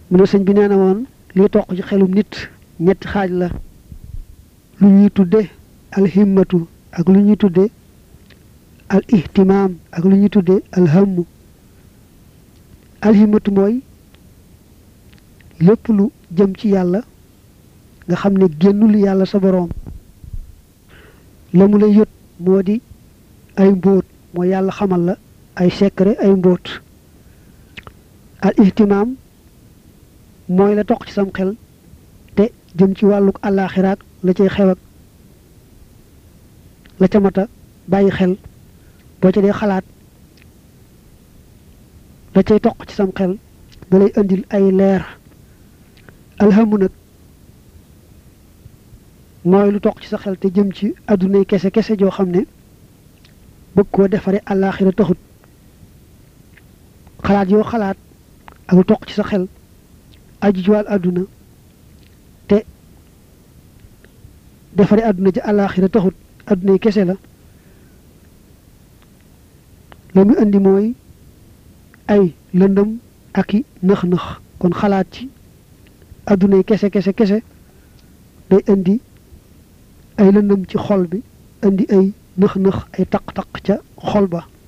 mu ne sëñ bi nee na woon lii toq ci xelum nit ñetti xaaj la lu ñuy tudde alhimmatu ak lu ñuy tudde al ihtimaam ak lu ñuy tudde alhammu alhimmatu mooy lépp lu jëm ci yàlla nga xam ne génnul yàlla sa boroom la mu lay yët moo di ay mbóot mooy yàlla xamal la ay secret ay mbóot al ihtimaam mooy la toq ci sam xel te jëm ci wàlluk àllaaxiraak la cay xew ak la ca mata bàyyi xel boo ca dee xalaat la cay toq ci sam xel da lay indil ay leer alhamu nag mooy lu toq ci sa xel te jëm ci àddunay kese kese joo xam ne bëgg koo defare àllaaxira taxut xalaat yoo xalaat ak lu toq ci sa xel aju ci wàll àdduna te defare àdduna ji àllaaxira taxut àddunay kese la mu indi mooy ay lëndëm ak i nëx-nëx kon xalaat ci àddunay kese day indi ay lëndëm ci xol bi indi ay nëx-nëx ay taq-taq ca xol ba